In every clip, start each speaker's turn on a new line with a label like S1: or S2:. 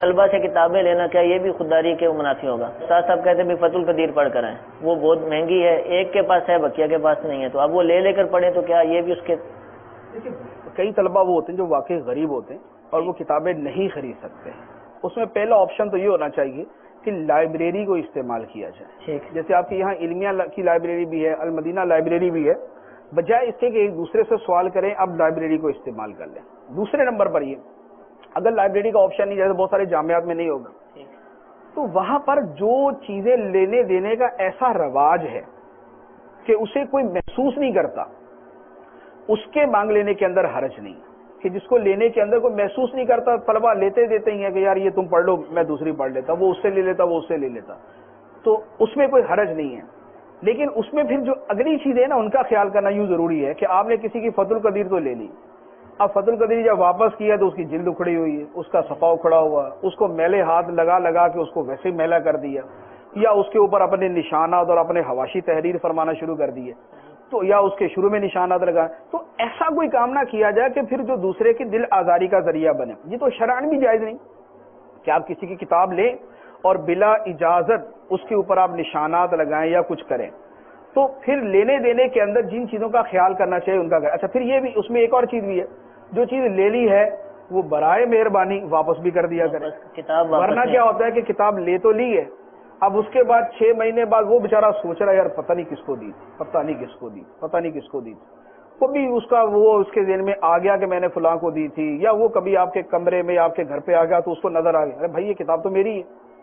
S1: طلبہ سے کتابیں لینا کیا یہ بھی خودداری کے منافی ہوگا؟ استاد صاحب کہتے ہیں فتح القدیر پڑھ کر آئیں، وہ بہت مہنگی ہے، ایک کے پاس ہے بقیہ کے پاس نہیں ہے، تو اب وہ لے کر پڑھیں تو کیا یہ بھی اس کے؟
S2: کئی طلبہ وہ ہوتے ہیں جو واقعی غریب ہوتے ہیں اور وہ کتابیں نہیں خرید سکتے ہیں، اس میں پہلا آپشن تو یہ ہونا چاہیے کہ لائبریری کو استعمال کیا جائے. جیسے آپ کے یہاں علمیہ کی لائبریری بھی ہے، المدینہ لائبریری بھی ہے، بجائے اس کے کہ ایک دوسرے سے سوال کریں اب لائبریری کو استعمال کر لیں. دوسرے نمبر پر یہ اگر لائبریری کا آپشن نہیں، جیسے بہت سارے جامعات میں نہیں ہوگا، تو وہاں پر جو چیزیں لینے دینے کا ایسا رواج ہے کہ اسے کوئی محسوس نہیں کرتا، اس کے مانگ لینے کے اندر حرج نہیں کہ جس کو لینے کے اندر کوئی محسوس نہیں کرتا، طلبہ لیتے دیتے ہی ہیں کہ یار یہ تم پڑھ لو میں دوسری پڑھ لیتا، وہ اس سے لے لیتا وہ اس سے لے لیتا، تو اس میں کوئی حرج نہیں ہے. لیکن اس میں پھر جو اگلی چیزیں نا ان کا خیال کرنا یوں ضروری ہے کہ آپ نے کسی کی فتح القدیر تو لے لی، اب فتح القدیر جب واپس کیا تو اس کی جلد اکھڑی ہوئی ہے، اس کا صفا اکھڑا ہوا، اس کو میلے ہاتھ لگا کے اس کو ویسے میلا کر دیا، یا اس کے اوپر اپنے نشانات اور اپنے حواشی تحریر فرمانا شروع کر دیے، تو یا اس کے شروع میں نشانات لگائے، تو ایسا کوئی کام نہ کیا جائے کہ پھر جو دوسرے کی دل آزاری کا ذریعہ بنے. یہ تو شرعاً بھی جائز نہیں کہ آپ کسی کی کتاب لیں اور بلا اجازت اس کے اوپر آپ نشانات لگائیں یا کچھ کریں. تو پھر لینے دینے کے اندر جن چیزوں کا خیال کرنا چاہیے ان کا. اچھا پھر یہ بھی اس میں ایک اور چیز بھی ہے، جو چیز لے لی ہے وہ برائے مہربانی واپس بھی کر دیا کرے. ورنہ کیا ہوتا ہے کہ کتاب لے تو لی ہے، اب اس کے بعد 6 مہینے بعد وہ بیچارہ سوچ رہا ہے یار پتہ نہیں کس کو دی، پتہ نہیں کس کو دی، پتہ نہیں کس کو دی. کبھی اس کا وہ اس کے ذہن میں آ گیا کہ میں نے فلاں کو دی تھی، یا وہ کبھی آپ کے کمرے میں آپ کے گھر پہ آ گیا تو اس کو نظر آ گیا ارے بھائی یہ کتاب تو میری ہے،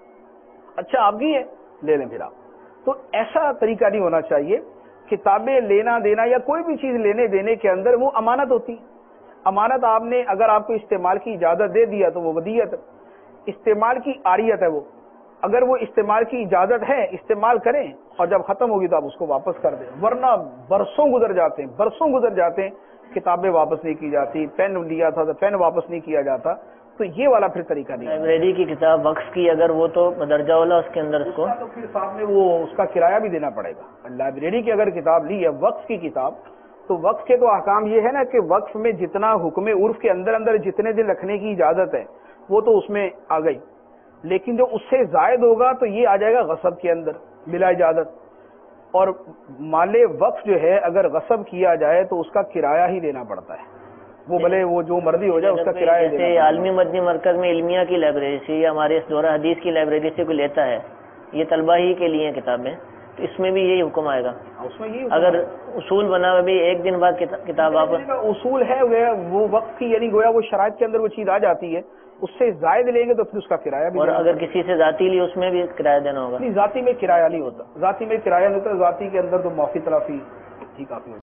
S2: اچھا آپ کی ہے لے لیں پھر آپ. تو ایسا طریقہ نہیں ہونا چاہیے. کتابیں لینا دینا یا کوئی بھی چیز لینے دینے کے اندر وہ امانت ہوتی ہے. امانت آپ نے اگر آپ کو استعمال کی اجازت دے دیا تو وہ ودیعت، استعمال کی عاریت ہے وہ. اگر وہ استعمال کی اجازت ہے استعمال کریں اور جب ختم ہوگی تو آپ اس کو واپس کر دیں. ورنہ برسوں گزر جاتے ہیں کتابیں واپس نہیں کی جاتی، پین لیا تھا تو پین واپس نہیں کیا جاتا. تو یہ والا پھر طریقہ نہیں.
S1: لائبریری کی کتاب وقف کی اگر وہ تو درجہ والا اس کے اندر اس کو
S2: تو پھر صاحب نے وہ اس کا کرایہ بھی دینا پڑے گا. لائبریری کی اگر کتاب لی ہے وقف کی کتاب، تو وقف کے تو احکام یہ ہے نا کہ وقف میں جتنا حکم عرف کے اندر جتنے دن رکھنے کی اجازت ہے وہ تو اس میں آ گئی، لیکن جو اس سے زائد ہوگا تو یہ آ جائے گا غصب کے اندر بلا اجازت. اور مال وقف جو ہے اگر غصب کیا جائے تو اس کا کرایہ ہی دینا پڑتا ہے، وہ بھلے وہ جو مرضی ہو جائے اس کا کرایہ دینا.
S1: جیسے عالمی مدنی مرکز میں علمیہ کی لائبریری سے یا ہمارے اس دورہ حدیث کی لائبریری سے کوئی لیتا ہے، یہ طلبہ ہی کے لیے کتابیں، تو اس میں بھی یہی حکم آئے گا.
S2: اس میں یہ
S1: اگر اصول بنا ہوا بھی ایک دن بعد کتاب واپس
S2: اصول ہے وہ وقت کی، یعنی گویا وہ شرائط کے اندر وہ چیز آ جاتی ہے، اس سے زائد لیں گے تو پھر اس کا کرایہ بھی.
S1: اور اگر کسی سے ذاتی لی اس میں بھی کرایہ دینا ہوگا.
S2: ذاتی میں کرایہ نہیں ہوتا، ذاتی میں کرایہ نہیں ہوتا، ذاتی کے اندر تو معافی تلافی ہی کافی ہوتا ہے.